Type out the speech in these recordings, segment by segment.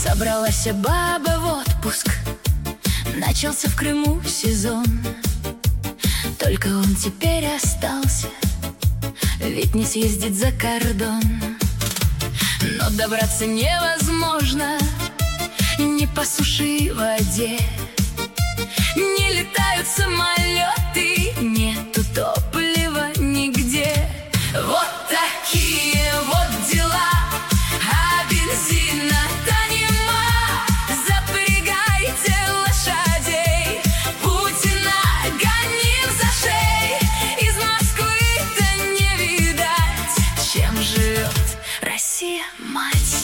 Собралась баба в отпуск, начался в Крыму сезон. Только он теперь остался, ведь не съездить за кордон. Но добраться невозможно ни по суше и воде. Не летают самолеты, нету топлива нигде. Вот такие вот дела, а бензина-то нема. Запрягайте лошадей, Путина гоним за шеи. Из Москвы-то не видать, чем живет Россия, мать.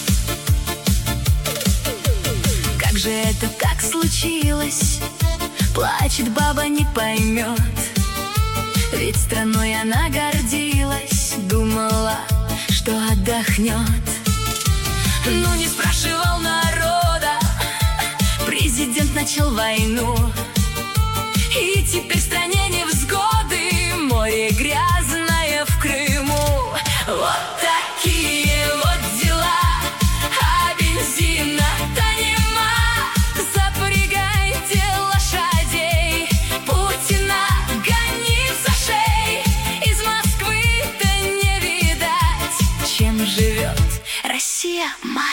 Как же это так случилось? Плачет баба, не поймет. Ведь страной она гордилась, думала, что отдохнет. Но не спрашивал народа, президент начал войну. И теперь в стране невзгоды, море грязное в Крыму. Вот такие вот дела, а бензина-то нема. Запрягайте лошадей, Путина гоним за шеи. Из Москвы-то не видать, чем живет Россия, мать.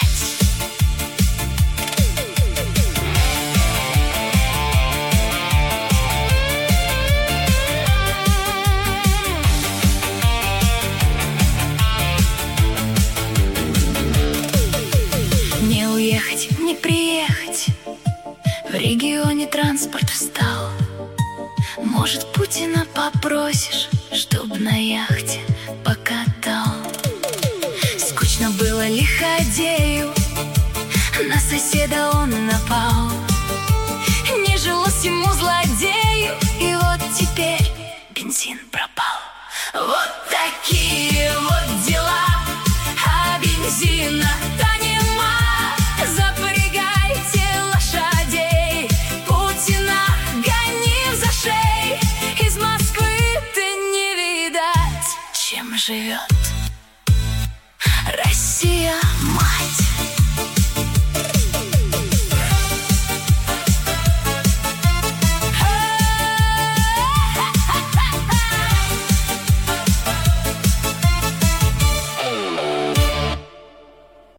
Не уехать, не приехать, в регионе транспорт встал. Может, Путина попросишь, чтоб на яхте покатал. Скучно было лиходею, на соседа он напал. Не жилось ему, злодею, и вот теперь бензин пропал. Вот такие вот дела, а бензина-то нема. Запрягайте лошадей, Путина гоним за шеи. Из Москвы-то не видать, чем живет Россия.